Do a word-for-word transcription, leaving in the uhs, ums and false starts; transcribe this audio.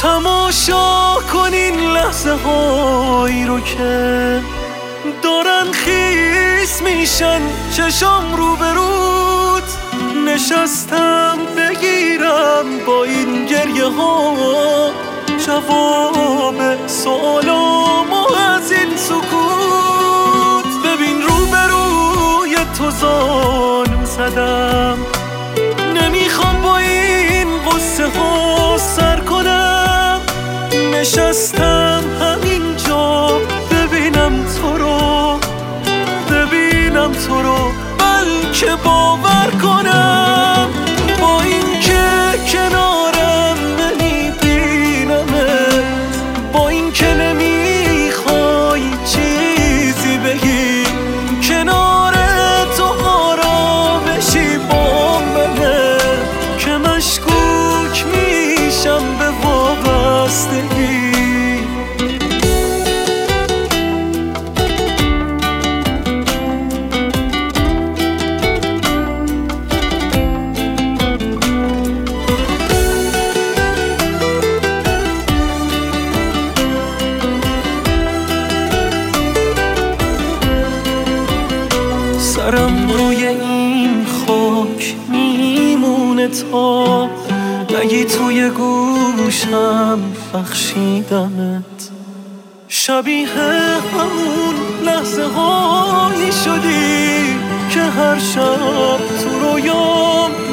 تماشا کنین لحظه هایی رو که دارن خیس میشن چشام رو به رود. نشستم بگیرم با این گریه ها جواب سوالامو از این سکوت. ببین رو به روی تو زانو زدم، نمیخوام با این قصه ها سر کنم. نشستم همینجا ببینم تو رو، ببینم تو رو، بلکه باور کنم با این که کنارم نمیبینمت، با این که نمیخوای چیزی بگی، کنار تو آرامشی با منه که مشکوک میشم به وابستگی. سرم روی این خاک میمونه تا نگی توی گوشم بخشیدمت. شبیه همون لحظه هایی شدی که هر شب تو رویام